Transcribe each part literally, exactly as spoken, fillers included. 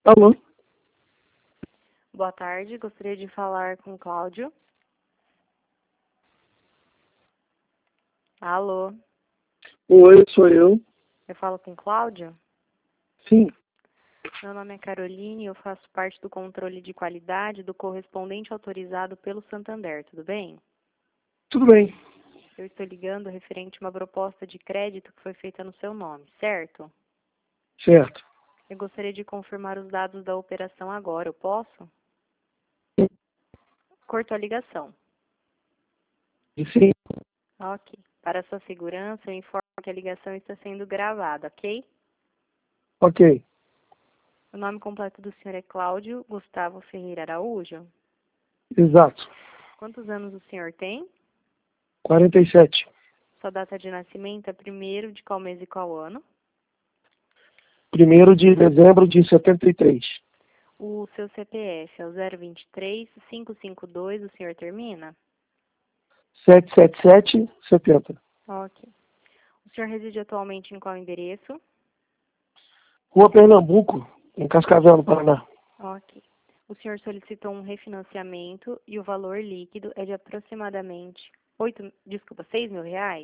Alô? Boa tarde, gostaria de falar com Cláudio. Alô, Oi, sou eu. eu falo com Cláudio? Sim, Meu nome é Caroline e eu faço parte do controle de qualidade do correspondente autorizado pelo Santander, tudo bem? tudo bem. Eu estou ligando referente a uma proposta de crédito que foi feita no seu nome, certo? Certo. Eu gostaria de confirmar os dados da operação agora, eu posso? Cortou a ligação. E sim, Ok. Para sua segurança, eu informo que a ligação está sendo gravada, ok? ok. O nome completo do senhor é Cláudio Gustavo Ferreira Araújo. Exato. Quantos anos o senhor tem? quarenta e sete. Sua data de nascimento é primeiro de qual mês e qual ano? Primeiro de dezembro de setenta e três. O seu C P F é o zero vinte e três, quinhentos e cinquenta e dois, o senhor termina? setecentos e setenta e sete, setenta. Ok. O senhor reside atualmente em qual endereço? Rua Pernambuco, em Cascavel, no Paraná. Ok. O senhor solicitou um refinanciamento e o valor líquido é de aproximadamente oito, desculpa, seis mil reais?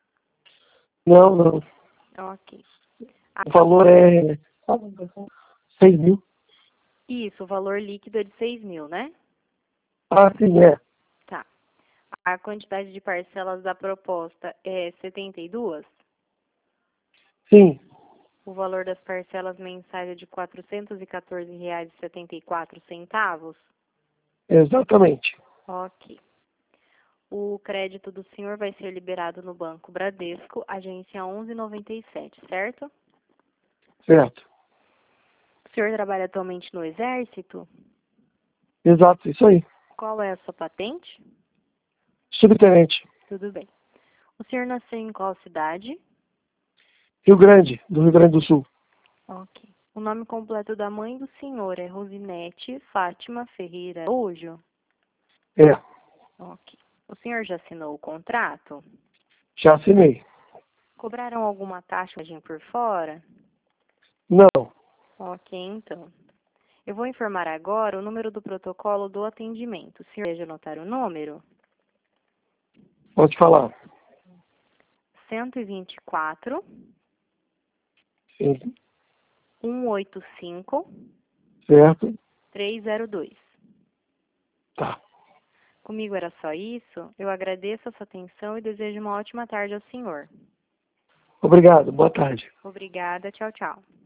Não, não. Ok. O valor é seis mil. Isso, o valor líquido é de seis mil, né? Ah, sim, é. Tá. A quantidade de parcelas da proposta é setenta e duas? Sim, O valor das parcelas mensais é de quatrocentos e quatorze reais e setenta e quatro centavos? exatamente. Ok. O crédito do senhor vai ser liberado no Banco Bradesco, agência onze noventa e sete, certo? Certo. O senhor trabalha atualmente no Exército? Exato, isso aí. Qual é a sua patente? Subtenente. Tudo bem. O senhor nasceu em qual cidade? Rio Grande, do Rio Grande do Sul. Ok. O nome completo da mãe do senhor é Rosinete Fátima Ferreira Araújo? É. Ok. O senhor já assinou o contrato? Já assinei. Cobraram alguma taxa por fora? Não. Ok, então. Eu vou informar agora o número do protocolo do atendimento. O senhor deseja anotar o número? Pode falar. cento e vinte e quatro, Sim. cento e oitenta e cinco, Certo. trezentos e dois. Tá. Comigo era só isso. Eu agradeço a sua atenção e desejo uma ótima tarde ao senhor. Obrigado. Boa tarde. Obrigada. Tchau, tchau.